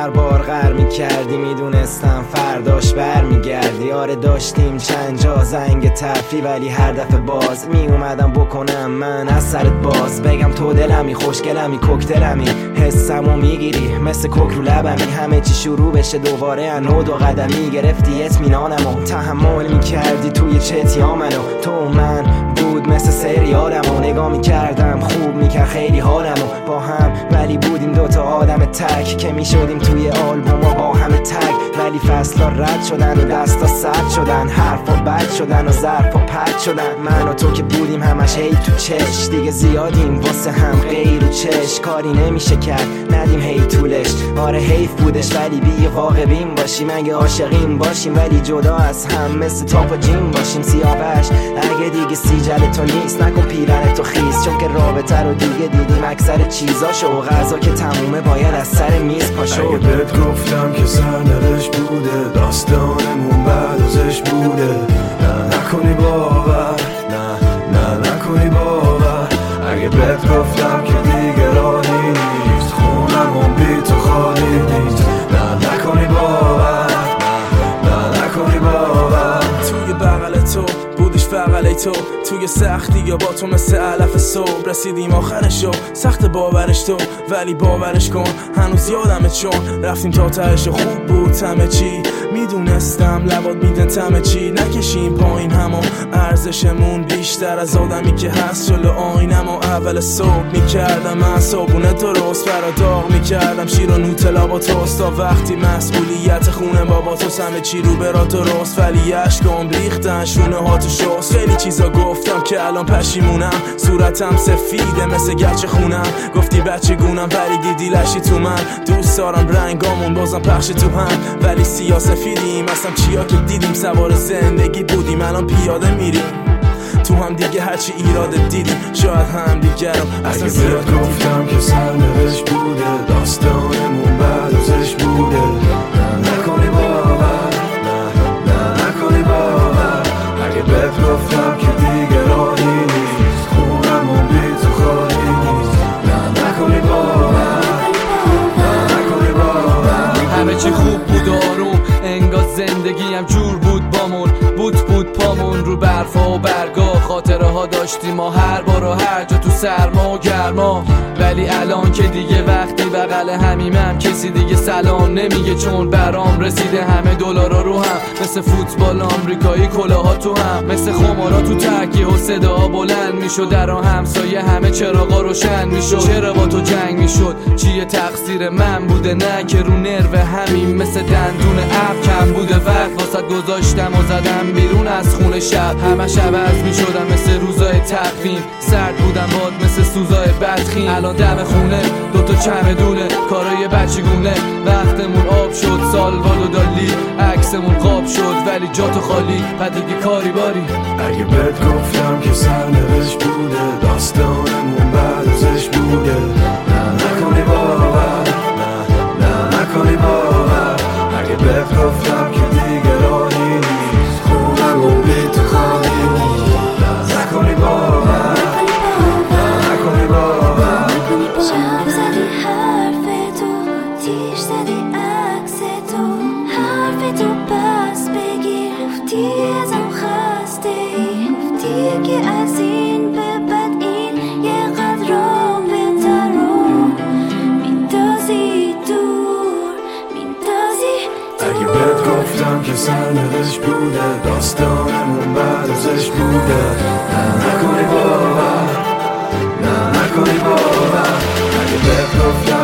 هر بار غر میکردی میدونستم فرداش بر میگردی. آره داشتیم چند جا زنگ تفری ولی هر دفعه باز میومدم بکنم من از سرت باز. بگم تو دلمی خوشگلمی کوکتلمی حسمو میگیری مثل کوک رو لبمی. همه چی شروع بشه دوباره انو دو قدمی گرفتی اطمینانمو تحمل میکردی توی چتیا منو. تو من بود مثل سریالمو نگاه میکردم خوب میکرد خیلی حالمو با هم ولی بودیم دوتا آدم تک که میشدیم توی آلبوم و با همه تک. ولی فصلا رد شدن و دستا سرد شدن حرفا بد شدن و ظرفا پرد شدن. من و تو که بودیم همش هی تو چش دیگه زیادیم واسه هم غیر و چش. کاری نمیشه کرد ندیم هی طولش. آره حیف بودش ولی بی واقعیم باشیم اگه عاشقیم باشیم ولی جدا از هم مثل تاپ و جیم باشیم. سیاوش اگه دیگه سیجل تو نیست نکن پیرن تو خیز چون که رابطه رو دیگه دیدیم اکثر چیزاشو و غذا که تمومه باید از سر میز پاشو. اگه بهت گفتم که سرنوشت بوده داستانمون بعد ازش بوده نه نکنی باور نه نکنی باور. اگه بهت گفتم که دیگه راهی نیست خونمون بی تو خالی نیست نه نکنی باور نه نکنی باور. توی بغل تو بودیش فقط تو توی سختی یا با تو مثل علف صبح رسیدیم آخرشو سخت باورش تو ولی باورش کن هنوز یادمه چون رفتیم تا تهش خوب بود همه چی. میدونستم لبات میدن تمه چی نکشیم پایین همو ارزشمون بیشتر از آدمی که هست جلو آینم و اول صبح میکردم من صابونه درست برا داغ میکردم شیر و نوتلا با توست تا وقتی مسئولیت خونه بابا تو همه چی رو برا درست ولی عشقام ریختن شونه ها تو شست. خیلی چیزا گفتم که الان پشیمونم صورتم سفیده مثل گچ خونم. گفتی بچه گونم ولی دیدی لشی تو من دوست دارم رنگامون بازم پخش تو هم ولی سیاه سفیدیم اصلا چیا که دیدیم سوار زندگی بودیم الان پیاده میریم تو هم دیگه هرچی ایراد دیدیم شاید هم دیگه رو اصلا زیاد گفتم که سرنوشت بوده داستانمون بعد ازش بوده نه نکنی باور نه نکنی باور. اگه بهت گفتم که دیگه راهی نیست خونمون بی تو خالی نیست نه نکنی باور نه نکنی باور. همه چی خوب بود آروم انگار زندگی هم جور بود بامون بود پامون رو برفا و برگا خاطره ها داشتیم ما هر بار و هر جا تو سرما و گرما. ولی الان که دیگه وقتی بغل همیمم کسی دیگه سلام نمیگه چون برام رسیده همه دلارا رو هم مثل فوتبال آمریکایی کلاها تو هم مثل خمارا تو تکیه و صدا بلند میشد در همسایه همه چراغا روشن میشد. چرا با تو جنگ میشد چیه تقصیر من بوده نه که رو نرو همین مثل دندون اب کم بوده وقت واسه گذاشتم و زدم بیرون از خونه شب همش عوض میشدم مثل روزای تقویم سرد بودم باد مثل سوزای بدخیم. الان دم خونه دوتا چمدونه کارای بچگونه وقتمون آب شد سالوال و دالی عکسمون قاب شد ولی جاتو خالی و دیگه کاری باری. اگه بهت گفتم که سرنوشت بوده داستانمون بعد ازش بوده نه نکنی باور نه نکنی باور. اگه بهت گفتم که دیگه راهی نیست خونمون بی تو خالی نیست نه نکنی باور نه نکنی باور. شب زدی حرف تو تیش زدی عکس تو حرف تو پس بگیر گفتی ازم خسته ای گفتی که از این به بعد این یه قدر رابطه رو میندازی دور میندازی دور. اگه بهت گفتم که سرنوشت بوده داستانمون بعد ازش بوده نه نکنی باور نه نکنی باور. اگه بهت گفتم